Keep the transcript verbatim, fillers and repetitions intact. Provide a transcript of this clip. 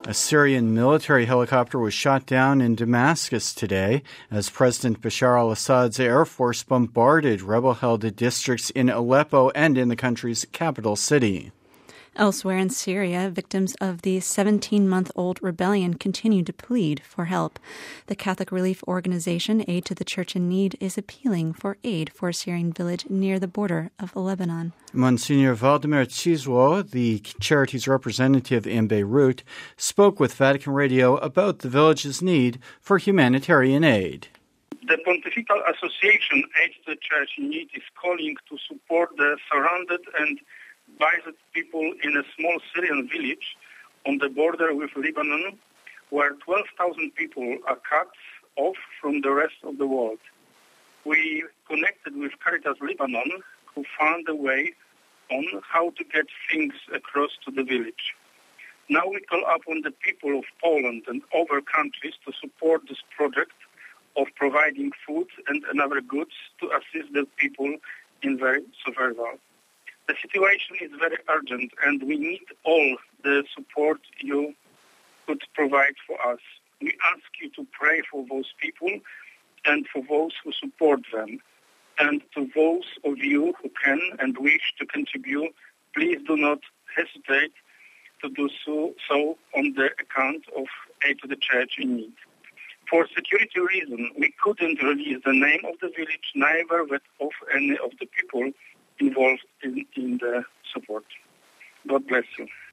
A Syrian military helicopter was shot down in Damascus today as President Bashar al-Assad's Air Force bombarded rebel-held districts in Aleppo and in the country's capital city. Elsewhere in Syria, victims of the seventeen-month-old rebellion continue to plead for help. The Catholic relief organization Aid to the Church in Need is appealing for aid for a Syrian village near the border of Lebanon. Monsignor Valdemir Cizwo, the charity's representative in Beirut, spoke with Vatican Radio about the village's need for humanitarian aid. The Pontifical Association Aid to the Church in Need is calling to support the surrounded and divided people in a small Syrian village on the border with Lebanon, where twelve thousand people are cut off from the rest of the world. We connected with Caritas Lebanon, who found a way on how to get things across to the village. Now we call upon the people of Poland and other countries to support this project of providing food and other goods to assist the people in their survival. The situation is very urgent, and we need all the support you could provide for us. We ask you to pray for those people and for those who support them. And to those of you who can and wish to contribute, please do not hesitate to do so, so on the account of Aid to the Church in Need. For security reasons, we couldn't release the name of the village, neither that of any of the people involved in, in the support. God bless you.